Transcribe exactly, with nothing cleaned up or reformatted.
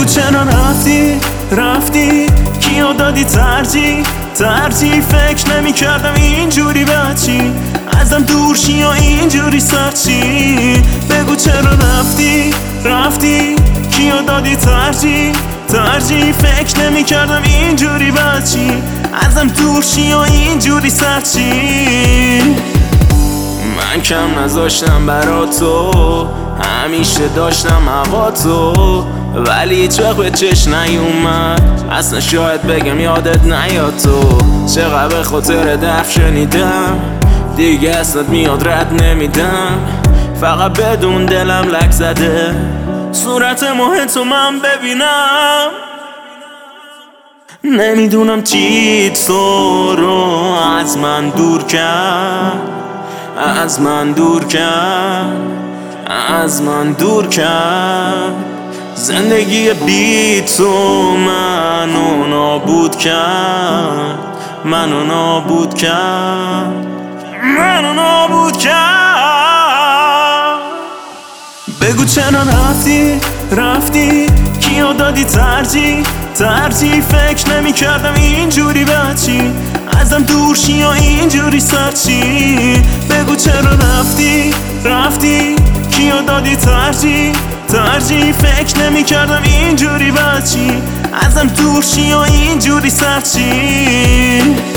بگو چرا رفتی رفتی، کیو دادی ترجیح ترجیح فکر نمی کردم اینجوری بچی ازم دور شی یا اینجوری سرچی. بگو چرا رفتی رفتی، کیو دادی ترجیح ترجیح فکر نمی کردم اینجوری بچی ازم دور شی یا اینجوری سرچی. من کم نذاشتم برا تو، همیشه داشتم هوا تو، ولی هیچ وقت به چش نیومد، اصلا شاید بگم یادت نیاد تو. چقدر به خاطر دف شنیدم، دیگه اصلا میاد رد نمیدم، فقط بدون دلم لک زده صورت ماه تو من ببینم. نمیدونم چی تو رو از من دور کرد، از من دور کرد، از من دور کرد. زندگی بی تو منو نابود کرد، منو نابود کرد، منو نابود کرد. بگو چرا رفتی رفتی، کیو دادی ترجیح ترجیح فکر نمی کردم اینجوری بچی ازم دور شی یا اینجوری سرچی. بگو چرا رفتی رفتی، کیو دادی ترجیح ترجیح فکر نمی کردم اینجوری بچی ازم دور شی یا اینجوری سرچی.